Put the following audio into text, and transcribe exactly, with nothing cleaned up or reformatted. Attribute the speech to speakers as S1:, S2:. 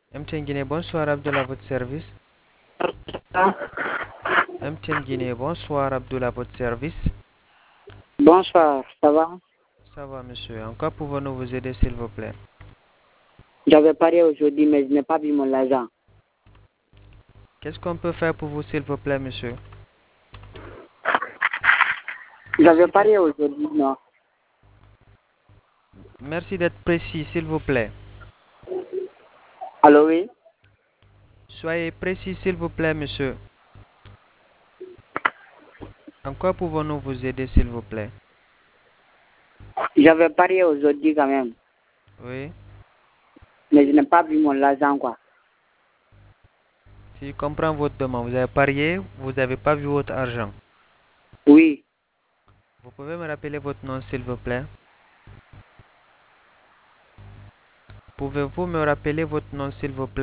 S1: M T N Guinée, bonsoir Abdullah, à votre service. M T N Guinée, bonsoir Abdullah, à votre service.
S2: Bonsoir, ça va?
S1: Ça va, monsieur. En quoi pouvons-nous vous aider, s'il vous plaît?
S2: J'avais parié aujourd'hui, mais je n'ai pas vu mon argent.
S1: Qu'est-ce qu'on peut faire pour vous, s'il vous plaît, monsieur?
S2: J'avais
S1: Merci d'être
S2: parié aujourd'hui, non.
S1: Merci d'être précis, s'il vous plaît.
S2: Allô, oui?
S1: Soyez précis, s'il vous plaît, monsieur. En quoi pouvons-nous vous aider, s'il vous plaît?
S2: J'avais parié aujourd'hui quand même,
S1: Oui.
S2: mais je n'ai pas vu mon argent, quoi.
S1: Si je comprends votre demande, vous avez parié, vous n'avez pas vu votre argent.
S2: Oui,
S1: Vous pouvez me rappeler votre nom, s'il vous plaît? Pouvez-vous me rappeler votre nom, s'il vous plaît?